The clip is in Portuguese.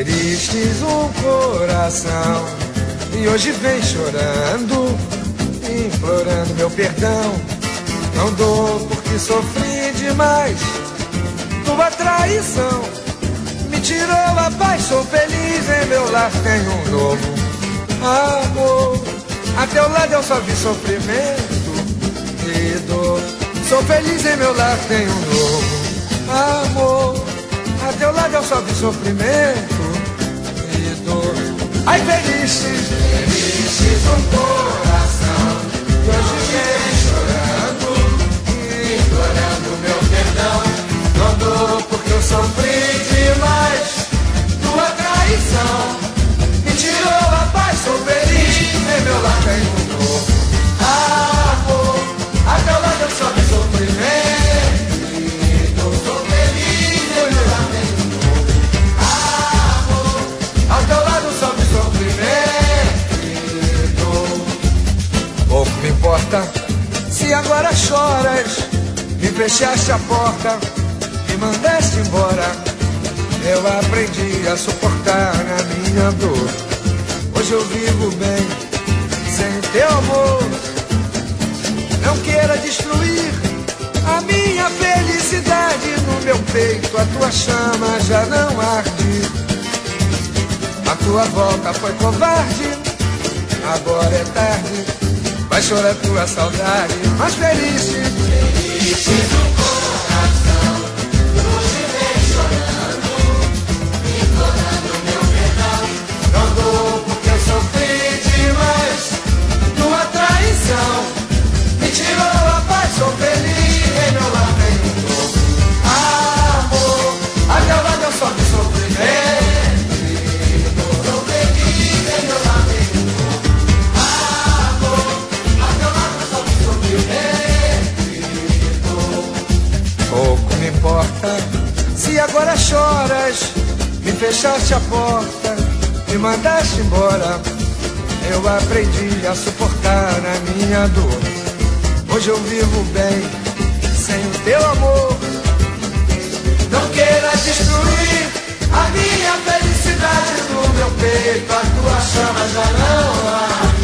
feristes um coração e hoje vem chorando, implorando meu perdão. Não dou porque sofri demais, tua traição me tirou a paz. Sou feliz, em meu lar tenho um novo amor. A teu lado eu só vi sofrimento e dor. Sou feliz, em meu lar tenho um novo amor. A teu lado eu só vi sofrimento e dor. Ai, feristes, feristes um coração que hoje vem chorando, implorando meu perdão. Não dou porque eu sofri demais, tua traição me tirou a paz. Sou feliz, em meu lar tenho um novo amor. A teu lado eu só vi sofrimento e dor. Sou feliz, em meu lar tenho um novo amor. A teu lado só vi sofrimento e dor. Pouco me importa se agora choras, me fechaste a porta, me mandaste embora. Eu aprendi a suportar a minha dor. Hoje eu vivo bem sem teu amor. Não queira destruir a minha felicidade. No meu peito a tua chama já não arde. A tua volta foi covarde, agora é tarde. Vai chorar tua saudade, mas feliz. Feliz no coração, hoje vem chorando, implorando meu perdão. Não dou porque eu sofri demais, tua traição me tirou a paz. Sou feliz, em meu lar tenho um novo amor. A teu lado eu só vi sofrimento e dor. Sou feliz, em meu lar tenho um novo amor. A teu lado eu só vi sofrimento e dor. Pouco me importa se agora choras, me fechaste a porta, me mandaste embora. Eu aprendi a suportar a minha dor. Hoje eu vivo bem sem o teu amor. Não queira destruir a minha felicidade. No meu peito a tua chama já não arde.